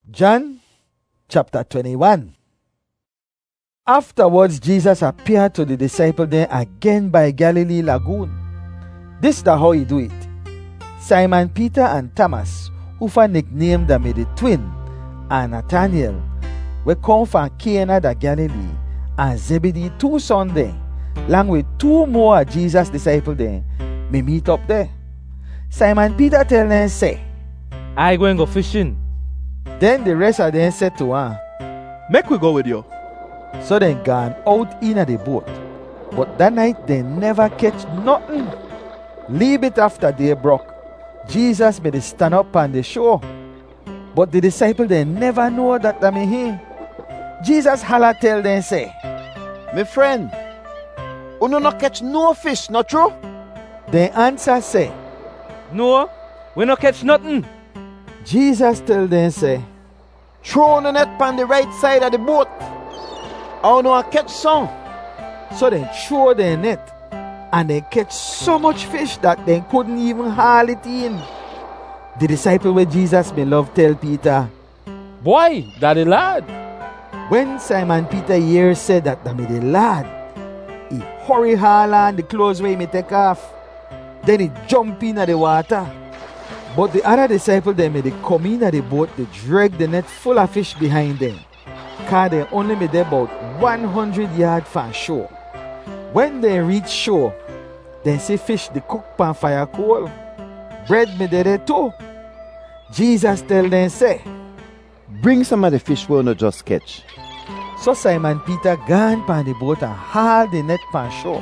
John chapter 21. Afterwards, Jesus appeared to the disciples then again by Galilee Lagoon. This is how he do it. Simon Peter and Thomas, who for nicknamed them the twin, and Nathanael, we come from Cana the Galilee, and Zebedee two sons there, along with two more of Jesus' disciples there, me meet up there. Simon Peter tell them, say, I going go fishing. Then the rest of them said to her, Make we go with you. So they gone out in the boat. But that night they never catch nothing. Leave it after day broke. Jesus made it stand up on the shore. But the disciples they never know that I'm here. Jesus holla tell them say, My friend, you not catch no fish, not true? They answer say, No, we no catch nothing. Jesus tell them say, Throw the net on the right side of the boat. I know I catch some. So they throw their net, and they catch so much fish that they couldn't even haul it in. The disciple where Jesus may love tell Peter, Boy, that the lad. When Simon Peter here said that me the lad, he hurry haul on the clothes where he may take off. Then he jump in at the water. But the other disciple they come in at the boat, they drag the net full of fish behind them. Cause they only made about 100 yards from shore. When they reach shore, they see fish they cook pan fire coal. Bread made there too. Jesus tell them say, Bring some of the fish we no just catch. So Simon Peter gone pan the boat and haul the net pan shore.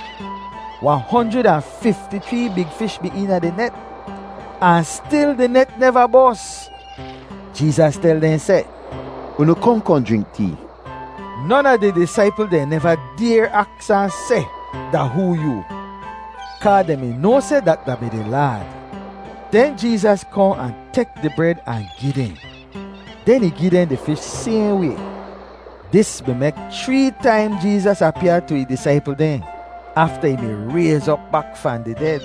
153 big fish be in at the net, and still the net never bust. Jesus tell them say, You come drink tea. None of the disciples they never dare ask and say that who you. Cause them no say that be the Lord. Then Jesus come and take the bread and give them. Then he give them the fish same way. This will make 3 times Jesus appear to his disciples then, after he may raise up back from the dead.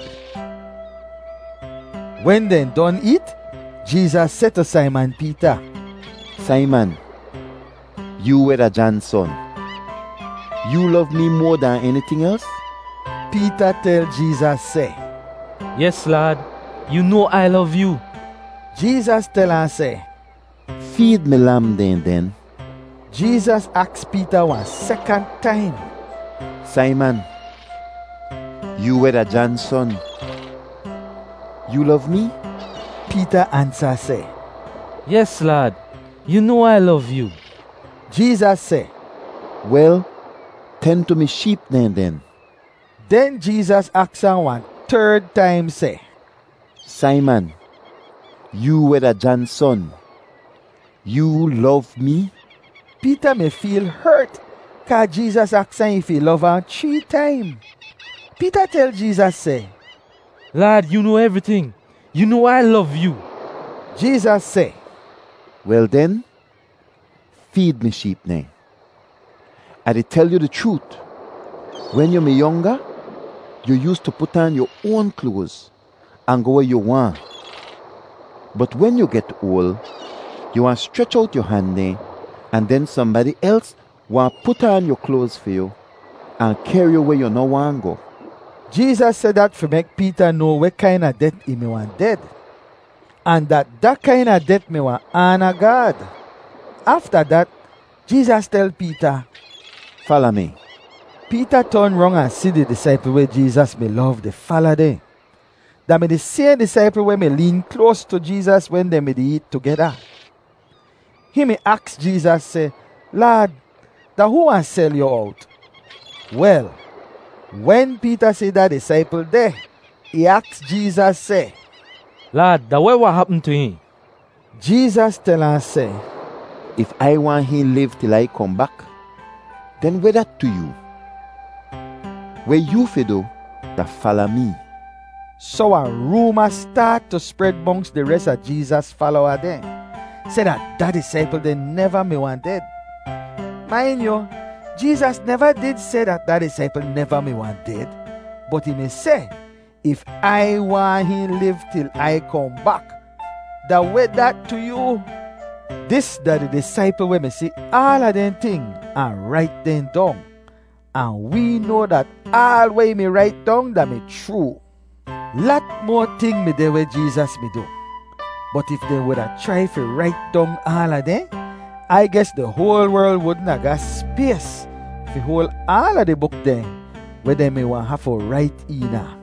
When they done eat, Jesus said to Simon Peter, Simon, you were a John's son. You love me more than anything else? Peter tell Jesus say, Yes, lad, you know I love you. Jesus tell her say, Feed me lamb then. Jesus asked Peter one second time, Simon, you were a John's son. You love me? Peter answer say, Yes, lad, you know I love you. Jesus say, Well, tend to me sheep then. Then Jesus asked him one third time say, Simon, you were a John's son. You love me? Peter may feel hurt, cause Jesus asked him if he love him 3 times. Peter tell Jesus say, Lad, you know everything. You know I love you. Jesus say, Well then, feed me sheep now. I tell you the truth. When you were younger, you used to put on your own clothes and go where you want. But when you get old, you want to stretch out your hand there, and then somebody else want to put on your clothes for you and carry you where you no want to go. Jesus said that to make Peter know what kind of death he may want dead. And that kind of death may want honor God. After that, Jesus tell Peter, Follow me. Peter turned round and see the disciple where Jesus may love the follow them. That may the same disciple where may lean close to Jesus when they may eat together. He may ask Jesus, say, Lord, that who want sell you out? Well, when Peter see that disciple there, he asked Jesus, say, Lad, that way what happened to him? Jesus tell him, say, If I want him live till I come back, then where that to you? Where you fido, that follow me. So a rumor start to spread amongst the rest of Jesus' follower then. Say that disciple they never may want dead. Mind you, Jesus never did say that disciple never may want dead. But he may say, if I want him live till I come back, that way that to you. This that the disciple when me see all of them thing and write them down. And we know that all way me write down that me true. Lot more thing me there where Jesus me do. But if they would have tried to write down all of them, I guess the whole world wouldn't have got space to hold all of the book there where they may want have to write in.